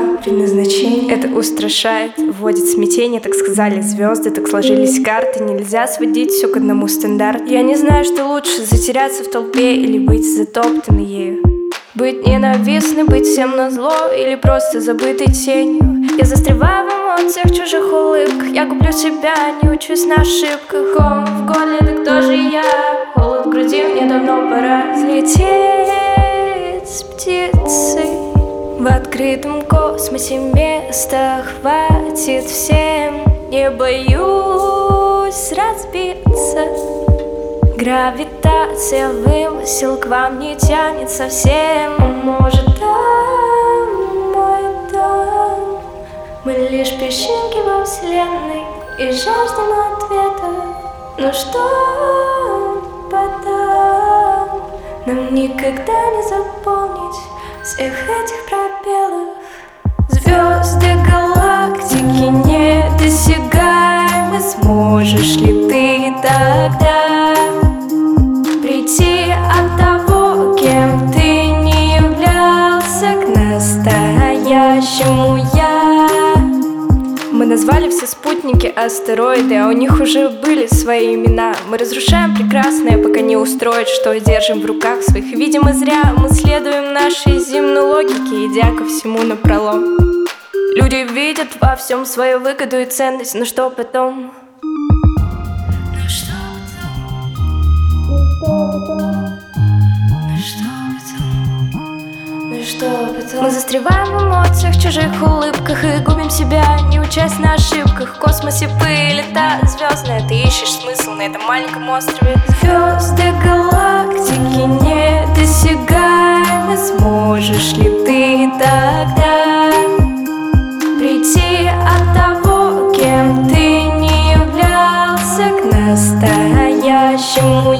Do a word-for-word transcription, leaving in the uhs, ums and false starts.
предназначение. Это устрашает, вводит смятение. Так сказали звезды, так сложились карты. Нельзя сводить все к одному стандарту. Я не знаю, что лучше, затеряться в толпе или быть затоптанной ею. Быть ненавистной, быть всем назло или просто забытой тенью. Я застреваю в эмоциях, чужих улыбках. Я гублю себя, не учусь на ошибках. Ком в горле, так кто же я? Холод в груди, мне давно пора взлететь с птицей. В открытом космосе места хватит всем. Не боюсь разбиться. Гравитация вымысел к вам не тянет совсем. Может, там мой дом. Мы лишь песчинки во вселенной и жаждем ответов. Но что потом? Нам никогда не заполнить всех этих пробелов. Звезды галактики недосягаемы. Сможешь ли ты тогда прийти от того, кем ты не являлся, к настоящему я? Мы назвали все спутники астероиды, а у них уже были свои имена. Мы разрушаем прекрасное, пока не устроить, что держим в руках своих. Видимо, зря мы следуем нашей земной логике, идя ко всему напролом. Люди видят во всем свою выгоду и ценность, но что потом? Мы застреваем в эмоциях, чужих улыбках и губим себя, не учась на ошибках. В космосе пыль-лета звездная. Ты ищешь смысл на этом маленьком острове. Звезды галактики недосягаемы. Сможешь ли ты тогда прийти от того, кем ты не являлся, к настоящему